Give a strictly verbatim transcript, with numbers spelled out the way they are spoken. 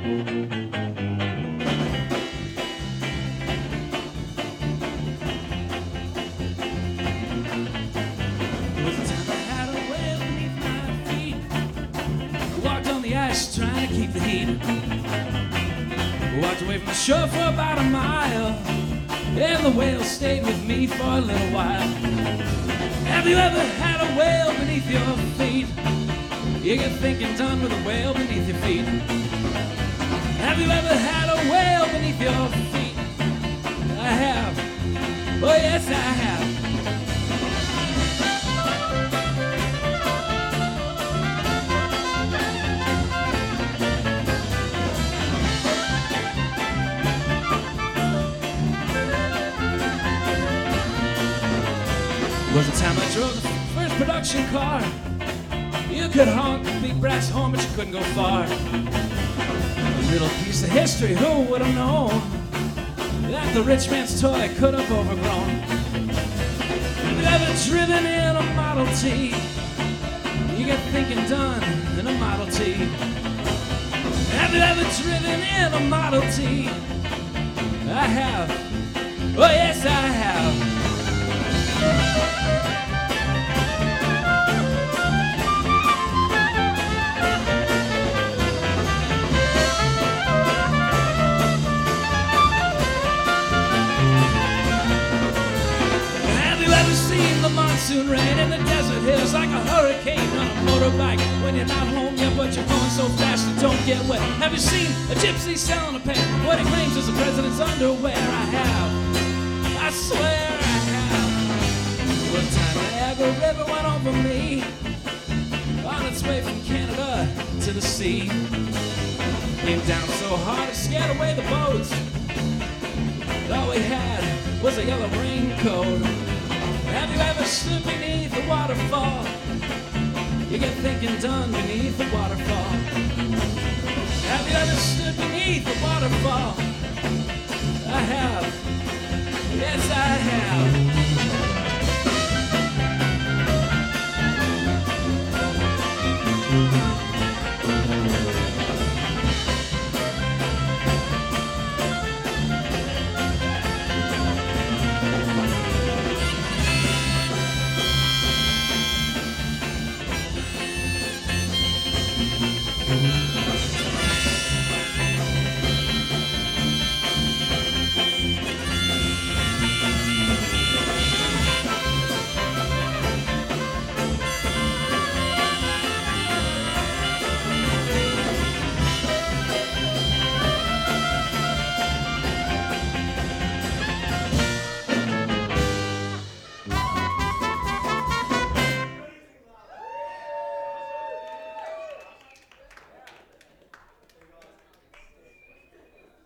Trying to keep the heat. Walked away from the shore for about a mile, and the whale stayed with me for a little while. Have you ever had a whale beneath your feet? You get thinking done with a whale beneath your feet. Have you ever had a whale beneath your feet? I have. Oh yes, I have. Was the time I drove the first production car. You could honk a big brass horn, but you couldn't go far. A little piece of history, who would have known that the rich man's toy could have overgrown? Have you ever driven in a Model T? You get thinking done in a Model T. Have you ever driven in a Model T? I have. Oh yes, I have. Monsoon rain in the desert hills like a hurricane on a motorbike. When you're not home yet, but you're going so fast you don't get wet. Have you seen a gypsy selling a pen? What he claims is the president's underwear. I have. I swear I have. One time the Niagara River went over me on its way from Canada to the sea. Came down so hard it scared away the boats. But all we had was a yellow raincoat. Have you ever stood beneath a waterfall? You get thinking done beneath the waterfall. Have you ever stood beneath a waterfall? I have. Yes, I have.